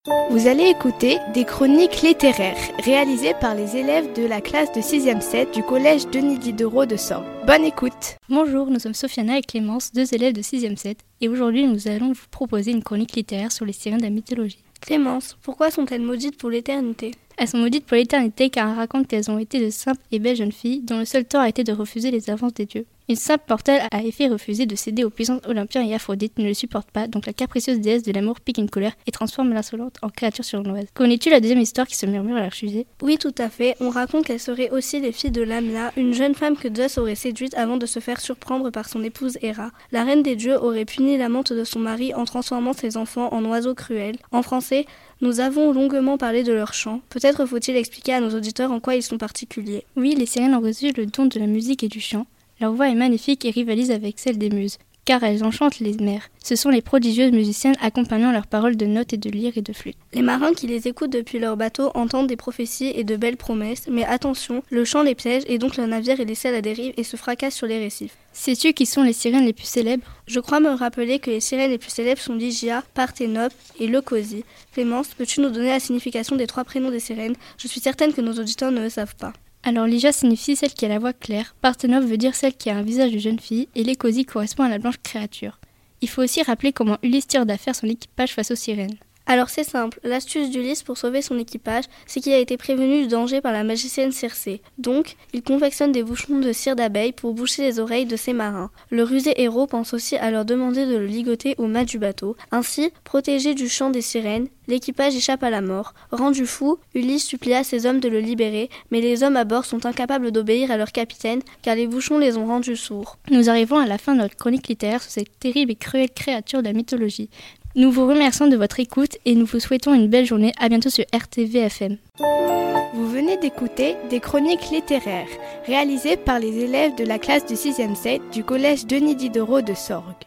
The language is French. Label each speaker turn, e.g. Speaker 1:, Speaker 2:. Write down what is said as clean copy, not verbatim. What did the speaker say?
Speaker 1: Vous allez écouter des chroniques littéraires réalisées par les élèves de la classe de 6e 7 du collège Denis Diderot de Sorgues. Bonne écoute.
Speaker 2: Bonjour, nous sommes Sofiana et Clémence, deux élèves de 6e 7, et aujourd'hui nous allons vous proposer une chronique littéraire sur les sirènes de la mythologie.
Speaker 3: Clémence, pourquoi sont-elles maudites pour l'éternité ?
Speaker 2: Elles sont maudites pour l'éternité car elles racontent qu'elles ont été de simples et belles jeunes filles dont le seul tort a été de refuser les avances des dieux. Une simple mortelle a effet refusé de céder aux puissances Olympiens et Aphrodite ne le supporte pas, donc la capricieuse déesse de l'amour pique une colère et transforme l'insolente en créature surnoise. Connais-tu la deuxième histoire qui se murmure à leur sujet ?
Speaker 3: Oui, tout à fait. On raconte qu'elles seraient aussi les filles de Lamna, une jeune femme que Zeus aurait séduite avant de se faire surprendre par son épouse Héra. La reine des dieux aurait puni l'amante de son mari en transformant ses enfants en oiseaux cruels. En français, nous avons longuement parlé de leur chant. Peut-être faut-il expliquer à nos auditeurs en quoi ils sont particuliers.
Speaker 2: Oui, les sirènes ont reçu le don de la musique et du chant. Leur voix est magnifique et rivalise avec celle des muses, car elles enchantent les mers. Ce sont les prodigieuses musiciennes accompagnant leurs paroles de notes et de lyres et de flûtes.
Speaker 3: Les marins qui les écoutent depuis leur bateau entendent des prophéties et de belles promesses, mais attention, le chant les piège et donc leur navire est laissé à la dérive et se fracasse sur les récifs.
Speaker 2: Sais-tu qui sont les sirènes les plus célèbres ?
Speaker 3: Je crois me rappeler que les sirènes les plus célèbres sont Ligia, Parthénope et Leucosie. Clémence, peux-tu nous donner la signification des 3 prénoms des sirènes ? Je suis certaine que nos auditeurs ne le savent pas.
Speaker 2: Alors Ligia signifie celle qui a la voix claire, Parthénope veut dire celle qui a un visage de jeune fille, et Leucosie correspond à la blanche créature. Il faut aussi rappeler comment Ulysse tire d'affaire son équipage face aux sirènes.
Speaker 3: Alors c'est simple, l'astuce d'Ulysse pour sauver son équipage, c'est qu'il a été prévenu du danger par la magicienne Circé. Donc, il confectionne des bouchons de cire d'abeille pour boucher les oreilles de ses marins. Le rusé héros pense aussi à leur demander de le ligoter au mât du bateau. Ainsi, protégé du chant des sirènes, l'équipage échappe à la mort. Rendu fou, Ulysse supplia ses hommes de le libérer, mais les hommes à bord sont incapables d'obéir à leur capitaine, car les bouchons les ont rendus sourds.
Speaker 2: Nous arrivons à la fin de notre chronique littéraire sur cette terrible et cruelle créature de la mythologie. Nous vous remercions de votre écoute et nous vous souhaitons une belle journée. À bientôt sur RTV-FM.
Speaker 1: Vous venez d'écouter des chroniques littéraires réalisées par les élèves de la classe de 6e 7 du collège Denis Diderot de Sorgues.